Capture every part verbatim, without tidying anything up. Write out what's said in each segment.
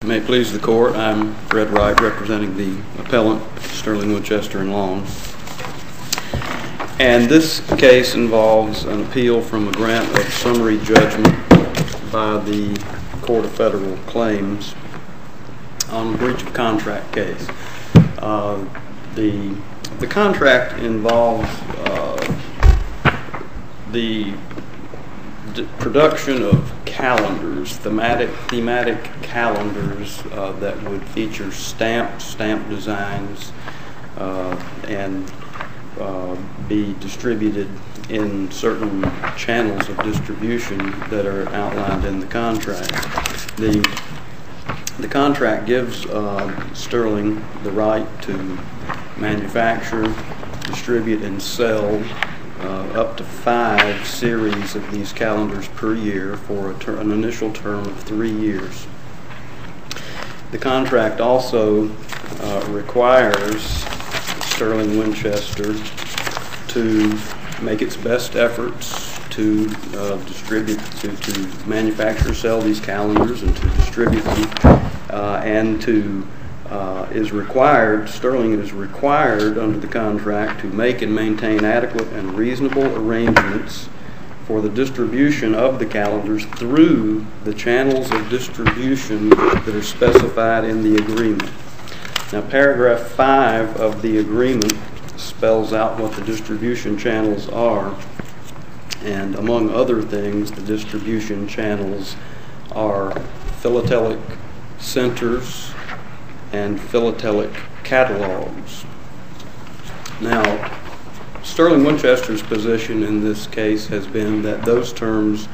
May it please the court, I'm Fred Wright representing the appellant Sterling Winchester and Long. And this case involves an appeal from a grant of summary judgment by the Court of Federal Claims on a breach of contract case. Uh, the, the contract involves uh, the d production of calendars, thematic, thematic calendars uh, that would feature stamped, stamp designs uh, and uh, be distributed in certain channels of distribution that are outlined in the contract. The, the contract gives uh, Sterling the right to manufacture, distribute, and sell Uh, up to five series of these calendars per year for a ter an initial term of three years. The contract also uh, requires Sterling Winchester to make its best efforts to uh, distribute, to, to manufacture, sell these calendars and to distribute them, uh, and to Uh, is required, Sterling is required under the contract to make and maintain adequate and reasonable arrangements for the distribution of the calendars through the channels of distribution that are specified in the agreement. Now, paragraph five of the agreement spells out what the distribution channels are, and among other things, the distribution channels are philatelic centers and philatelic catalogs. Now, Sterling Winchester's position in this case has been that those terms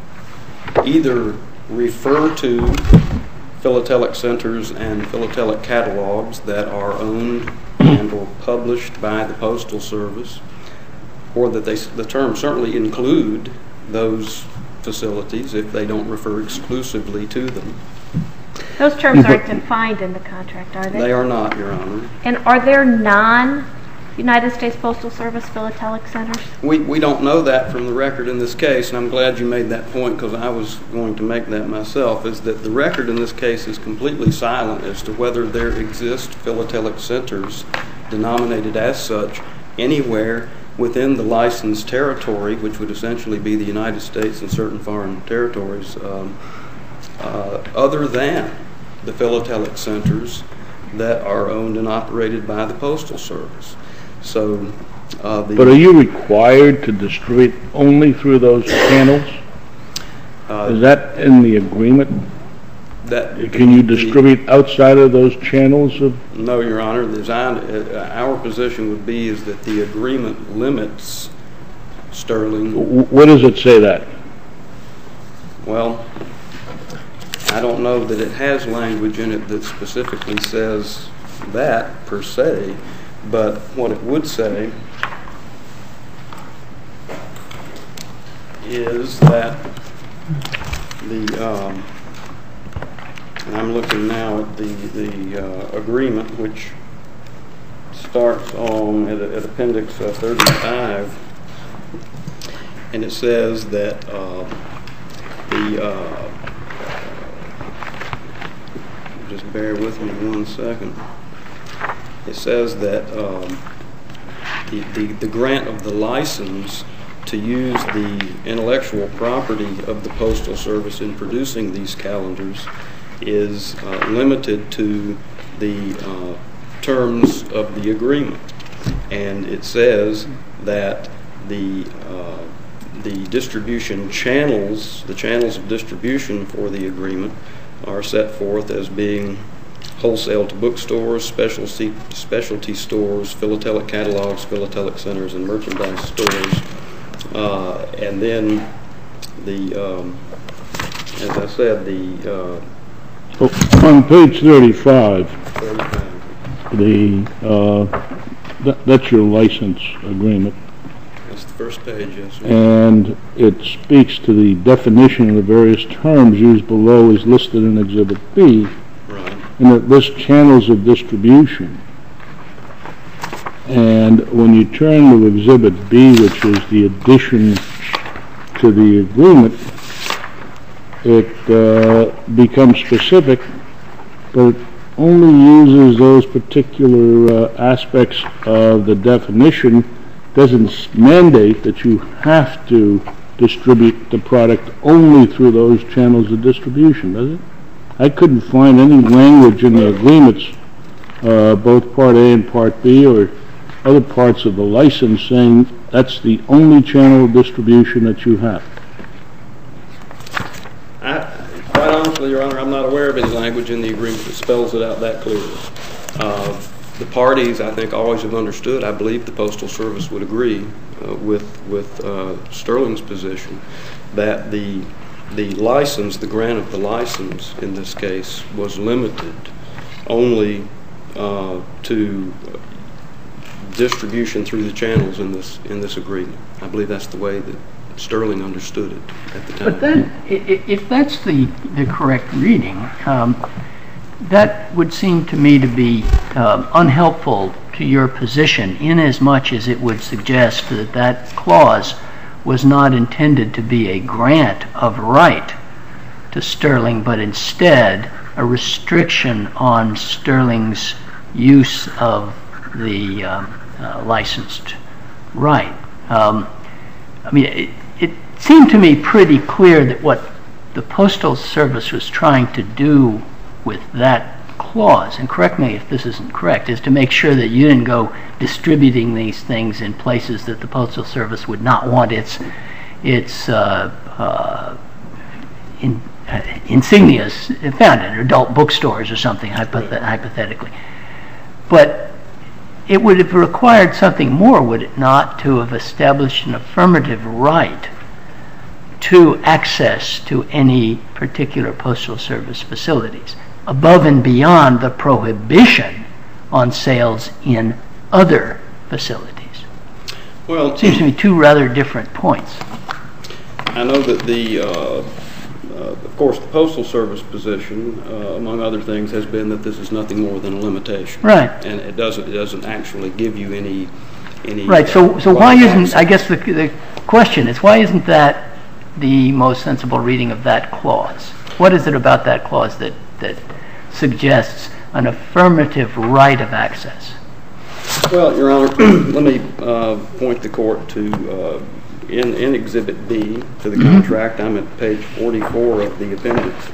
either refer to philatelic centers and philatelic catalogs that are owned and or published by the Postal Service, or that they, the terms certainly include those facilities if they don't refer exclusively to them. Those terms aren't defined in the contract, are they? They are not, Your Honor. And are there non-United States Postal Service philatelic centers? We, we don't know that from the record in this case, and I'm glad you made that point because I was going to make that myself, is that the record in this case is completely silent as to whether there exist philatelic centers denominated as such anywhere within the licensed territory, which would essentially be the United States and certain foreign territories, um, uh, other than the philatelic centers that are owned and operated by the Postal Service. So, uh, the but are you required to distribute only through those channels? Uh, Is that in the agreement? That can you distribute the, outside of those channels? Of no, Your Honor. The design, uh, our position would be is that the agreement limits Sterling. What does it say that? Well, I don't know that it has language in it that specifically says that per se, but what it would say is that the, um, and I'm looking now at the, the uh, agreement, which starts on at, at Appendix uh, thirty-five, and it says that uh, the uh, just bear with me one second. It says that um, the, the, the grant of the license to use the intellectual property of the Postal Service in producing these calendars is uh, limited to the uh, terms of the agreement. And it says that the uh, the distribution channels, the channels of distribution for the agreement are set forth as being wholesale to bookstores, specialty specialty stores, philatelic catalogs, philatelic centers, and merchandise stores. Uh, and then the, um, as I said, the uh, oh, on page thirty-five, thirty-five. the uh, th that's your license agreement. That's the first page, yes, sir. And it speaks to the definition of the various terms used below is listed in Exhibit B. Right. And it lists channels of distribution. And when you turn to Exhibit B, which is the addition to the agreement, it uh, becomes specific but only uses those particular uh, aspects of the definition, doesn't mandate that you have to distribute the product only through those channels of distribution, does it? I couldn't find any language in the agreements, uh, both Part A and Part B, or other parts of the license, saying that's the only channel of distribution that you have. I, quite honestly, Your Honor, I'm not aware of any language in the agreement that spells it out that clearly. Uh, the parties, I think, always have understood. I believe the Postal Service would agree uh, with with uh, Sterling's position that the the license, the grant of the license in this case, was limited only uh, to distribution through the channels in this in this agreement. I believe that's the way that Sterling understood it at the time. But then, if that's the, the correct reading, um, that would seem to me to be um, unhelpful to your position, in as much as it would suggest that that clause was not intended to be a grant of right to Sterling, but instead a restriction on Sterling's use of the um, uh, licensed right. Um, I mean, it, it seemed to me pretty clear that what the Postal Service was trying to do with that clause, and correct me if this isn't correct, is to make sure that you didn't go distributing these things in places that the Postal Service would not want its its uh, uh, in, uh, insignias found in adult bookstores or something, hypothet- hypothetically. But it would have required something more, would it not, to have established an affirmative right to access to any particular Postal Service facilities, above and beyond the prohibition on sales in other facilities? Well, it seems to me two rather different points. I know that the, uh, uh, of course, the Postal Service position, uh, among other things, has been that this is nothing more than a limitation. Right. And it doesn't, it doesn't actually give you any, any. Right. So, so uh, why isn't? I guess the the question is, why isn't that the most sensible reading of that clause? What is it about that clause that that suggests an affirmative right of access? Well, Your Honor, let me uh, point the court to uh, in in Exhibit B to the contract. I'm at page forty-four of the appendix.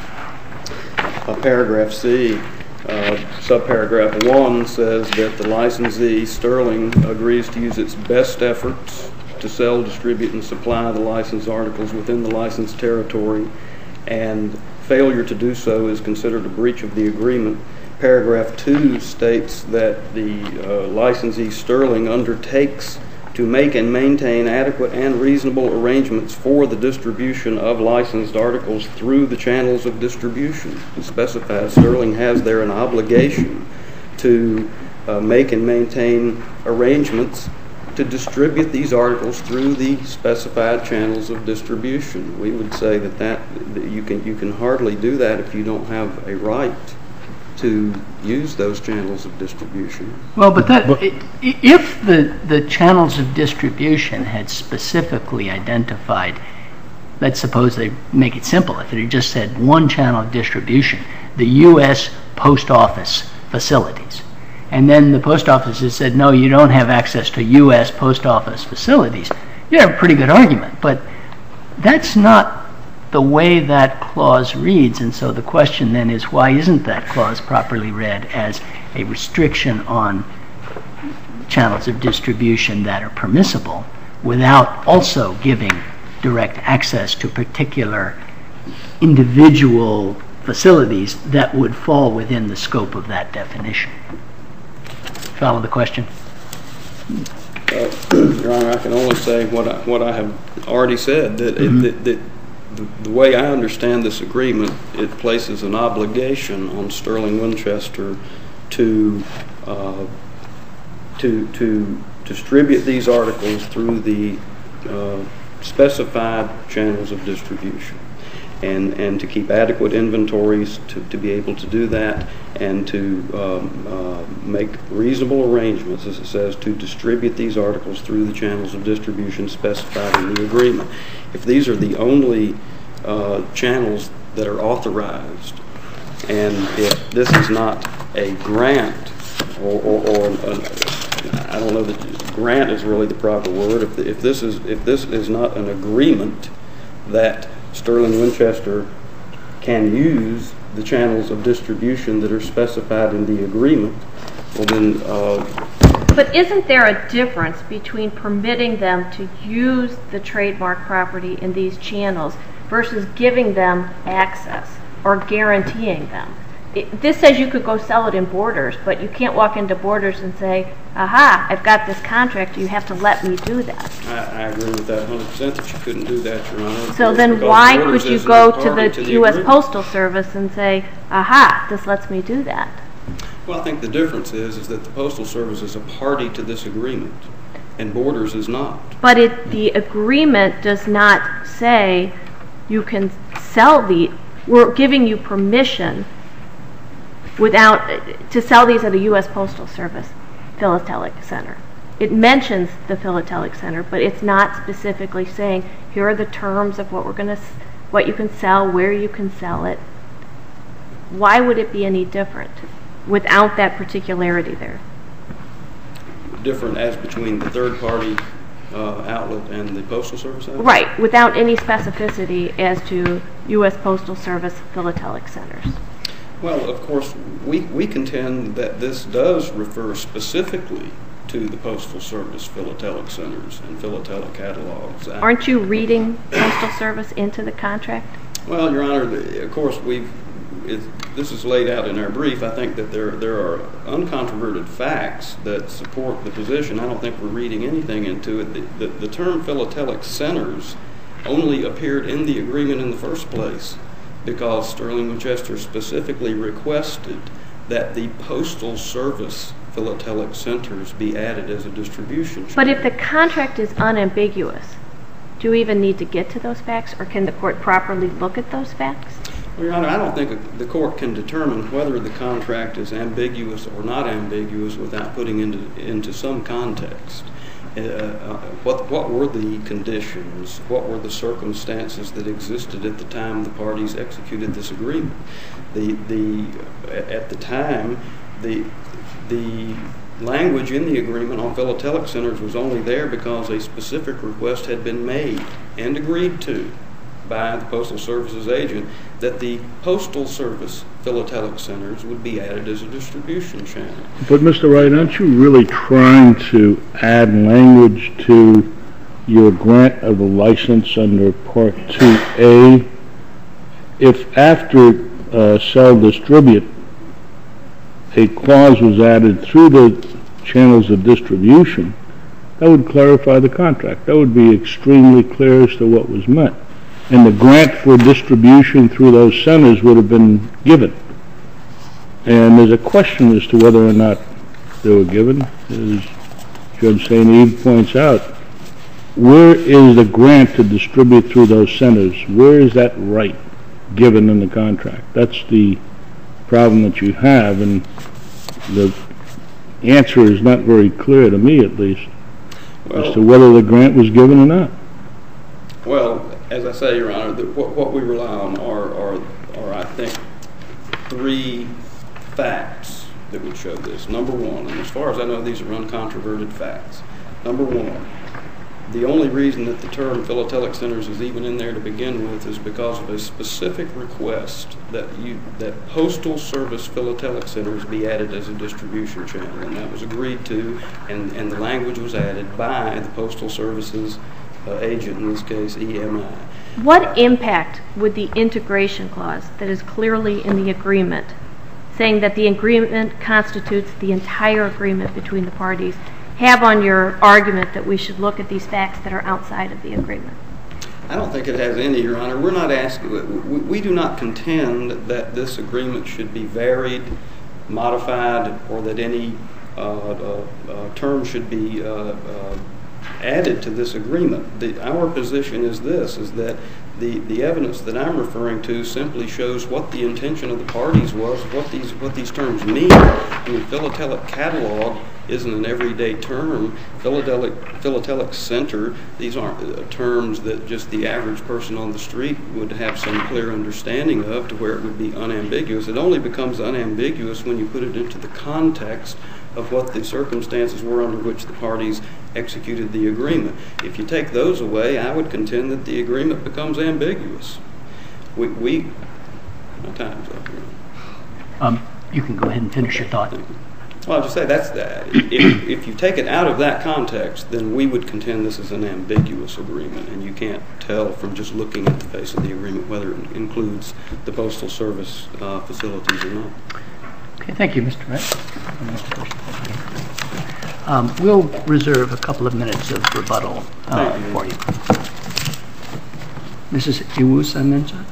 Uh, paragraph C, uh, subparagraph one says that the licensee, Sterling, agrees to use its best efforts to sell, distribute, and supply the licensed articles within the licensed territory, and failure to do so is considered a breach of the agreement. Paragraph two states that the uh, licensee, Sterling, undertakes to make and maintain adequate and reasonable arrangements for the distribution of licensed articles through the channels of distribution. It specifies Sterling has there an obligation to uh, make and maintain arrangements to distribute these articles through the specified channels of distribution. We would say that, that, that you can you can hardly do that if you don't have a right to use those channels of distribution. Well, but that but, if the the channels of distribution had specifically identified, let's suppose they make it simple, if it had just said one channel of distribution, the U S Post Office facilities, and then the post office has said, no, you don't have access to U S Post Office facilities, you have a pretty good argument. But that's not the way that clause reads, and so the question then is, why isn't that clause properly read as a restriction on channels of distribution that are permissible without also giving direct access to particular individual facilities that would fall within the scope of that definition? Follow the question? Uh, Your Honor, I can only say what I, what I have already said, that, mm-hmm. it, that, that the, the way I understand this agreement, it places an obligation on Sterling Winchester to uh, to to distribute these articles through the uh, specified channels of distribution, and and to keep adequate inventories to, to be able to do that, and to um, uh, make reasonable arrangements, as it says, to distribute these articles through the channels of distribution specified in the agreement. If these are the only uh, channels that are authorized And if this is not a grant, or, or, or an, I don't know that grant is really the proper word. If, the, if this is if this is not an agreement that Sterling Winchester can use the channels of distribution that are specified in the agreement, well then. Uh, but isn't there a difference between permitting them to use the trademark property in these channels versus giving them access or guaranteeing them? It, this says you could go sell it in Borders, but you can't walk into Borders and say, aha, I've got this contract, you have to let me do that. I, I agree with that one hundred percent that you couldn't do that, Your Honor. So then why could you go to the U S Postal Service and say, aha, this lets me do that? Well, I think the difference is, is that the Postal Service is a party to this agreement, and Borders is not. But it, the agreement does not say you can sell the, we're giving you permission without, to sell these at a U S Postal Service philatelic center. It mentions the philatelic center, but it's not specifically saying, here are the terms of what we're going to, what you can sell, where you can sell it. Why would it be any different without that particularity there? Different as between the third-party uh, outlet and the Postal Service outlet? Right, without any specificity as to U S Postal Service philatelic centers. Well, of course, we, we contend that this does refer specifically to the Postal Service philatelic centers and philatelic catalogs. Aren't you reading Postal Service into the contract? Well, Your Honor, the, of course, we've it, this is laid out in our brief. I think that there there are uncontroverted facts that support the position. I don't think we're reading anything into it. The, the, the term philatelic centers only appeared in the agreement in the first place because Sterling Winchester specifically requested that the Postal Service philatelic centers be added as a distribution channel. But if the contract is unambiguous, do you even need to get to those facts, or can the court properly look at those facts? Well, Your Honor, I don't think the court can determine whether the contract is ambiguous or not ambiguous without putting into into some context. Uh, uh, what what were the conditions? What were the circumstances that existed at the time the parties executed this agreement? The the at the time the the language in the agreement on philatelic centers was only there because a specific request had been made and agreed to by the Postal Service's agent that the Postal Service philatelic centers would be added as a distribution channel. But Mister Wright, aren't you really trying to add language to your grant of a license under Part two A? If after uh, sell distribute a clause was added through the channels of distribution, that would clarify the contract. That would be extremely clear as to what was meant. And the grant for distribution through those centers would have been given. And there's a question as to whether or not they were given. As Judge Saint Eve points out, where is the grant to distribute through those centers? Where is that right given in the contract? That's the problem that you have, and the answer is not very clear to me, at least, well, as to whether the grant was given or not. Well, as I say, Your Honor, the, what, what we rely on are, are, are, I think, three facts that would show this. Number one, and as far as I know, these are uncontroverted facts. Number one, the only reason that the term philatelic centers is even in there to begin with is because of a specific request that you that Postal Service philatelic centers be added as a distribution channel, and that was agreed to, and, and the language was added by the Postal Service's uh, agent, in this case E M I. What impact would the integration clause that is clearly in the agreement, saying that the agreement constitutes the entire agreement between the parties, have on your argument that we should look at these facts that are outside of the agreement? I don't think it has any, Your Honor. We're not asking, we, we do not contend that this agreement should be varied, modified, or that any uh, uh, uh, term should be uh, uh, added to this agreement. The, our position is this, is that The, the evidence that I'm referring to simply shows what the intention of the parties was, what these what these terms mean. I mean, philatelic catalog isn't an everyday term. Philatelic, philatelic center, these aren't uh, terms that just the average person on the street would have some clear understanding of to where it would be unambiguous. It only becomes unambiguous when you put it into the context of what the circumstances were under which the parties executed the agreement. If you take those away, I would contend that the agreement becomes ambiguous. We, we my time's up here. Um, you can go ahead and finish your thought. Well, I'll just say that's that. If, if you take it out of that context, then we would contend this is an ambiguous agreement, and you can't tell from just looking at the face of the agreement whether it includes the Postal Service uh, facilities or not. Okay, thank you, Mister Wright. Um, we'll reserve a couple of minutes of rebuttal uh, you. for you. Missus Iwusa-Mensah?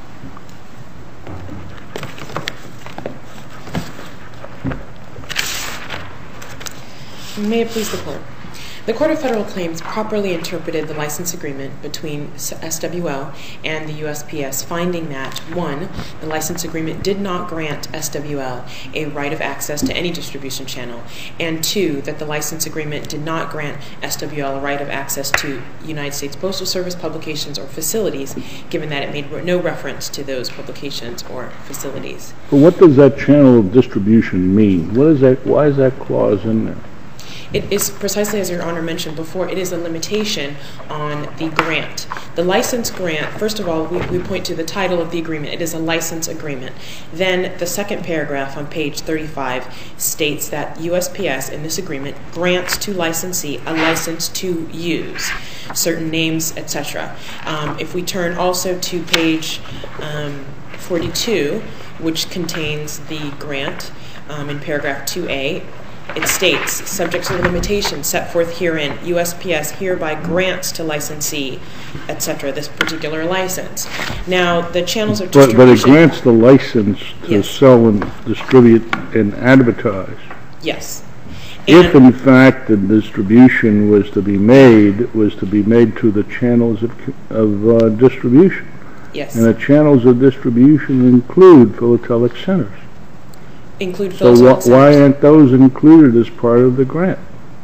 May it please the Court. The Court of Federal Claims properly interpreted the license agreement between S W L and the U S P S, finding that, one, the license agreement did not grant S W L a right of access to any distribution channel, and two, that the license agreement did not grant S W L a right of access to United States Postal Service publications or facilities, given that it made no reference to those publications or facilities. But what does that channel of distribution mean? What is that? Why is that clause in there? It is precisely as Your Honor mentioned before, it is a limitation on the grant. The license grant, first of all, we, we point to the title of the agreement. It is a license agreement. Then the second paragraph on page thirty-five states that U S P S in this agreement grants to licensee a license to use certain names, et cetera. Um, if we turn also to page um, forty-two, which contains the grant um, in paragraph two A, it states, subject to the limitations set forth herein, U S P S hereby grants to licensee, et cetera, this particular license. Now, the channels of But, distribution... but it grants the license to Yes. sell and distribute and advertise. Yes. If, And- in fact, the distribution was to be made, was to be made to the channels of, of uh, distribution. Yes. And the channels of distribution include philatelic centers. Include So philatelic wh- why centers. aren't those included as part of the grant?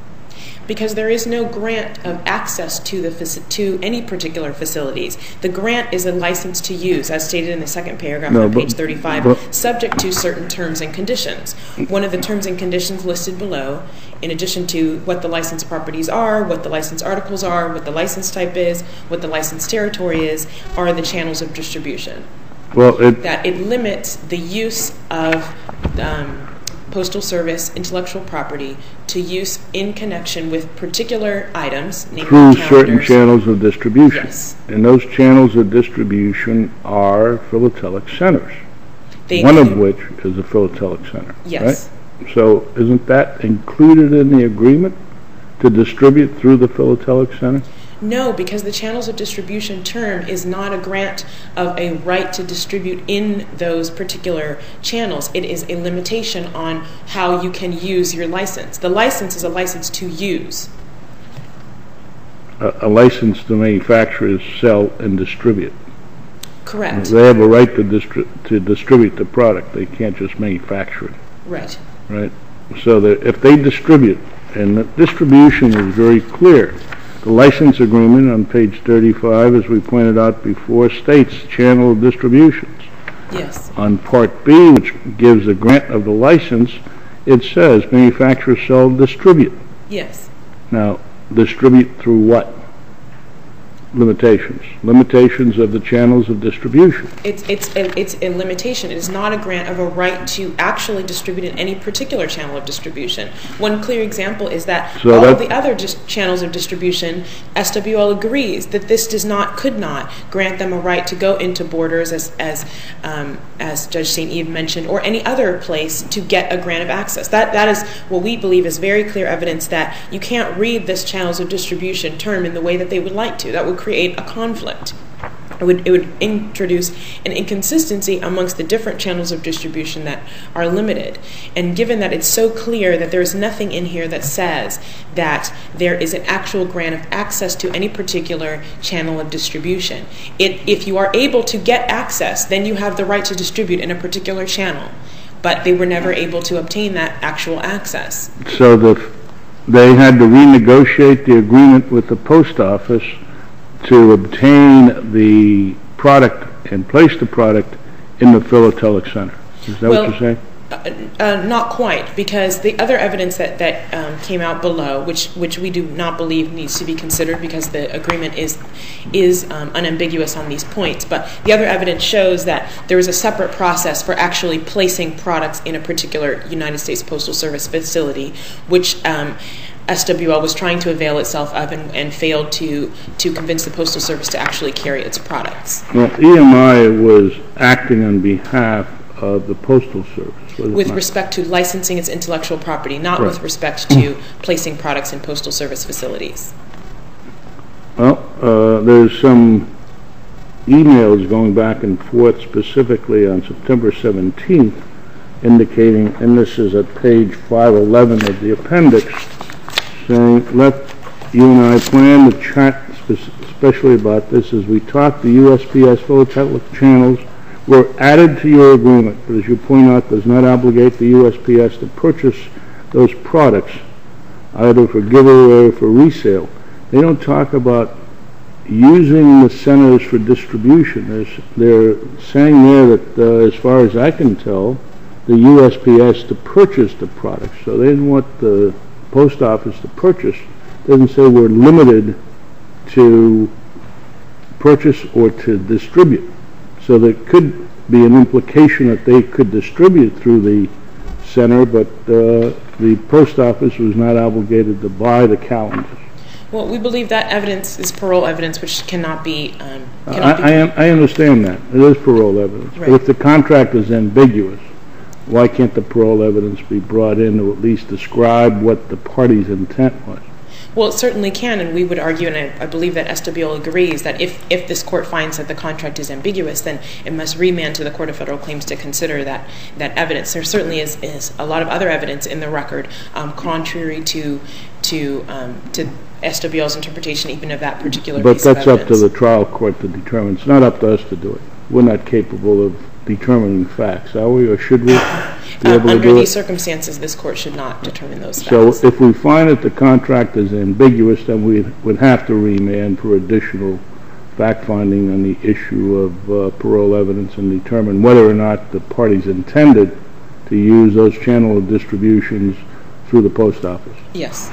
Because there is no grant of access to the faci- to any particular facilities. The grant is a license to use, as stated in the second paragraph No, on but- page thirty-five, but- subject to certain terms and conditions. One of the terms and conditions listed below, in addition to what the license properties are, what the license articles are, what the license type is, what the license territory is, are the channels of distribution. Well, it, That it limits the use of um, Postal Service intellectual property to use in connection with particular items, namely through calendars. certain channels of distribution. Yes. And those channels of distribution are philatelic centers, They one of include- which is a philatelic center. Yes. Right? So isn't that included in the agreement to distribute through the philatelic center? No, because the channels of distribution term is not a grant of a right to distribute in those particular channels. It is a limitation on how you can use your license. The license is a license to use. A, a license to manufacture, sell, and distribute. Correct. They have a right to, distri- to distribute the product. They can't just manufacture it. Right. Right? So that if they distribute, and the distribution is very clear. The license agreement on page thirty-five, as we pointed out before, states channel of distributions. Yes. On Part B, which gives a grant of the license, it says manufacture, sell, distribute. Yes. Now, distribute through what? Limitations. Limitations of the channels of distribution. It's it's a, it's a limitation. It is not a grant of a right to actually distribute in any particular channel of distribution. One clear example is that So all that- of the other dis- channels of distribution, S W L agrees that this does not, could not grant them a right to go into Borders, as as um, as Judge Saint Eve mentioned, or any other place to get a grant of access. That that is what we believe is very clear evidence that you can't read this channels of distribution term in the way that they would like to. That would create a conflict. It would, it would introduce an inconsistency amongst the different channels of distribution that are limited. And given that it's so clear that there is nothing in here that says that there is an actual grant of access to any particular channel of distribution, it, if you are able to get access, then you have the right to distribute in a particular channel. But they were never able to obtain that actual access. So the, they had to renegotiate the agreement with the post office to obtain the product and place the product in the Philatelic Center. Is that well, what you're saying? Uh, uh, not quite, because the other evidence that, that um, came out below, which which we do not believe needs to be considered because the agreement is is um, unambiguous on these points, but the other evidence shows that there is a separate process for actually placing products in a particular United States Postal Service facility, which um, S W L was trying to avail itself of and, and failed to, to convince the Postal Service to actually carry its products. Well, E M I was acting on behalf of the Postal Service. With respect to licensing its intellectual property, not right. with respect to placing products in Postal Service facilities. Well, uh, there's some emails going back and forth specifically on September seventeenth indicating, and this is at page five eleven of the appendix, saying, let you and I plan to chat especially about this as we talk. The U S P S philatelic channels were added to your agreement, but as you point out, does not obligate the U S P S to purchase those products, either for giveaway or for resale. They don't talk about using the centers for distribution. There's, they're saying there that, uh, as far as I can tell, the U S P S to purchase the products. So they didn't want the post office to purchase. It doesn't say we're limited to purchase or to distribute. So there could be an implication that they could distribute through the center, but uh, the post office was not obligated to buy the calendars. Well, we believe that evidence is parole evidence, which cannot be. Um, cannot I, be I, am, I understand that. It is parole evidence. Right. But if the contract is ambiguous, why can't the parole evidence be brought in to at least describe what the party's intent was? Well, it certainly can, and we would argue, and I, I believe that S W L agrees, that if, if this court finds that the contract is ambiguous, then it must remand to the Court of Federal Claims to consider that, that evidence. There certainly is, is a lot of other evidence in the record um, contrary to to um, to S W L's interpretation even of that particular But piece of that's up evidence. to the trial court to determine. It's not up to us to do it. We're not capable of determining facts, are we, or should we? Be able Uh, to under do these it? circumstances, this court should not determine those So facts. if we find that the contract is ambiguous, then we would have to remand for additional fact-finding on the issue of uh, parole evidence and determine whether or not the parties intended to use those channel of distributions through the post office. Yes.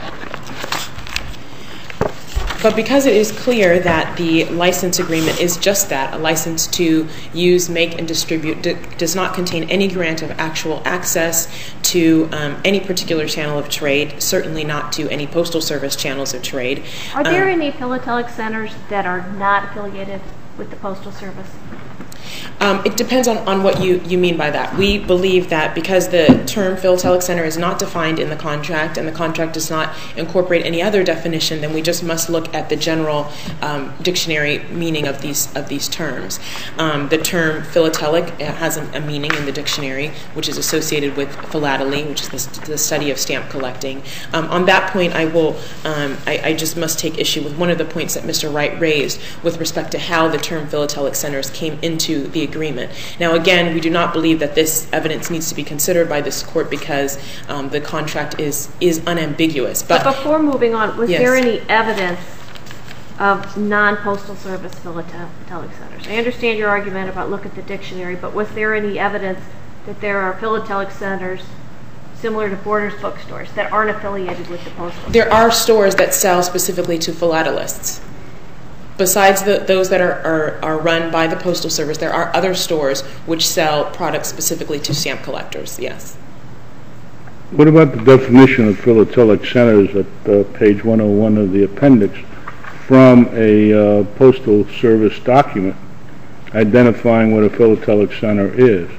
But because it is clear that the license agreement is just that, a license to use, make, and distribute, d does not contain any grant of actual access to um, any particular channel of trade, certainly not to any postal service channels of trade. Are there um, any philatelic centers that are not affiliated with the Postal Service? Um, it depends on, on what you, you mean by that. We believe that because the term philatelic center is not defined in the contract and the contract does not incorporate any other definition, then we just must look at the general um, dictionary meaning of these of these terms. Um, the term philatelic has a, a meaning in the dictionary, which is associated with philately, which is the, the study of stamp collecting. Um, on that point, I will um, I, I just must take issue with one of the points that Mister Wright raised with respect to how the term philatelic centers came into the agreement. Now, again, we do not believe that this evidence needs to be considered by this court because um, the contract is is unambiguous. But, But before moving on, was Yes. there any evidence of non-postal service philatelic centers? I understand your argument about look at the dictionary, but was there any evidence that there are philatelic centers similar to Borders bookstores that aren't affiliated with the Postal Service? there are stores that sell specifically to philatelists. Besides the, those that are, are, are run by the Postal Service, there are other stores which sell products specifically to stamp collectors, yes. What about the definition of philatelic centers at uh, page one oh one of the appendix from a uh, Postal Service document identifying what a philatelic center is?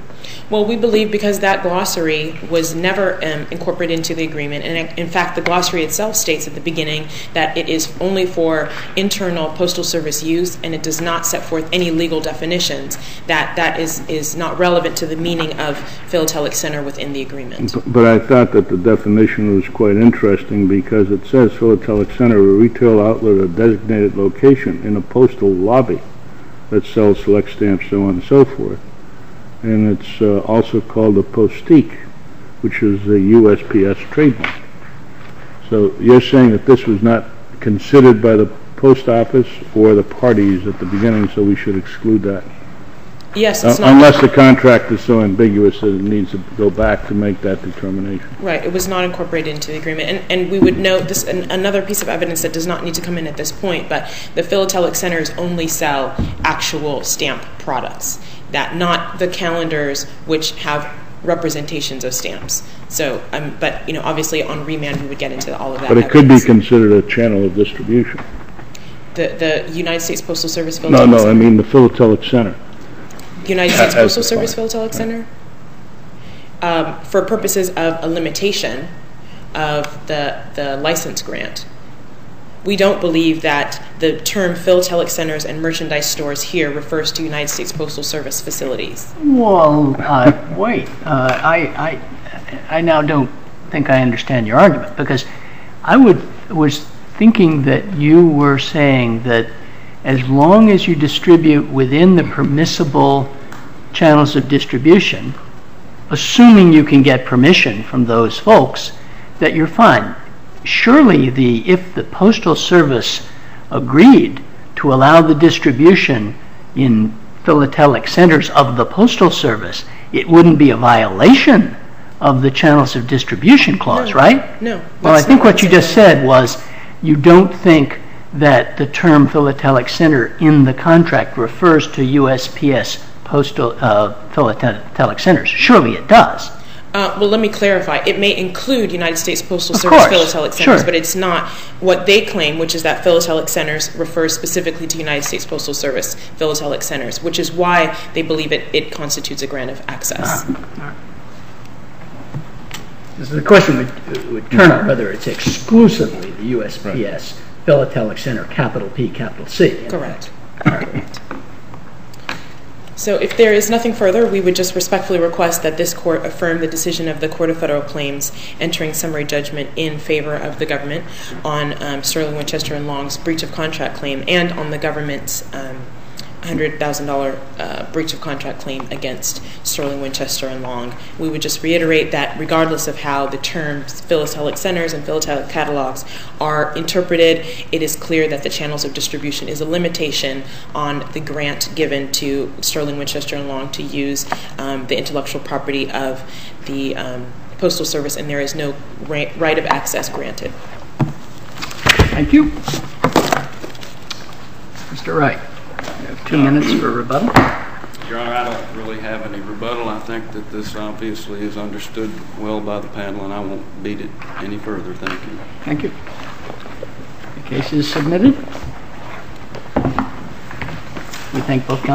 Well, we believe because that glossary was never um, incorporated into the agreement, and in fact, the glossary itself states at the beginning that it is only for internal Postal Service use, and it does not set forth any legal definitions, that that is, is not relevant to the meaning of Philatelic Center within the agreement. But I thought that the definition was quite interesting because it says Philatelic Center, a retail outlet or designated location in a postal lobby that sells select stamps, so on and so forth. And it's uh, also called a postique, which is a U S P S trademark. So you're saying that this was not considered by the post office or the parties at the beginning, so we should exclude that? Yes, it's uh, not. Unless the contract is so ambiguous that it needs to go back to make that determination. Right, it was not incorporated into the agreement. And, and we would note this, an, another piece of evidence that does not need to come in at this point, but the Philatelic Centers only sell actual stamp products, that not the calendars which have representations of stamps. So, um, but, you know, obviously on remand we would get into all of that But it evidence. could be considered a channel of distribution. The, the United States Postal Service No, Philatelic no, Center? I mean the Philatelic Center. United States As Postal Service defined. Philatelic Center? Um, for purposes of a limitation of the, the license grant, we don't believe that the term Philatelic Centers and merchandise stores here refers to United States Postal Service facilities. Well, uh, wait. Uh, I, I, I now don't think I understand your argument, because I would was thinking that you were saying that as long as you distribute within the permissible channels of distribution, assuming you can get permission from those folks, that you're fine. Surely, the if the Postal Service agreed to allow the distribution in philatelic centers of the Postal Service, it wouldn't be a violation of the channels of distribution clause, No. right? No. Well, I that's think not what you I'm just saying. said was you don't think that the term philatelic center in the contract refers to U S P S postal uh, philatelic centers. Surely it does. Uh, well, let me clarify. It may include United States Postal Of Service course, philatelic centers, sure. but it's not what they claim, which is that philatelic centers refers specifically to United States Postal Service philatelic centers, which is why they believe it, it constitutes a grant of access. The question would, would turn on whether it's exclusively the U S P S philatelic center, capital P, capital C. Correct. So if there is nothing further, we would just respectfully request that this court affirm the decision of the Court of Federal Claims entering summary judgment in favor of the government on um, Sterling, Winchester, and Long's breach of contract claim and on the government's um, one hundred thousand dollars uh, breach of contract claim against Sterling, Winchester, and Long. We would just reiterate that regardless of how the terms philatelic centers and philatelic catalogs are interpreted, it is clear that the channels of distribution is a limitation on the grant given to Sterling, Winchester, and Long to use um, the intellectual property of the um, Postal Service, and there is no right, right of access granted. Thank you. Mister Wright. Two minutes for rebuttal. Your Honor, I don't really have any rebuttal. I think that this obviously is understood well by the panel, and I won't beat it any further. Thank you. Thank you. The case is submitted. We thank both counsel.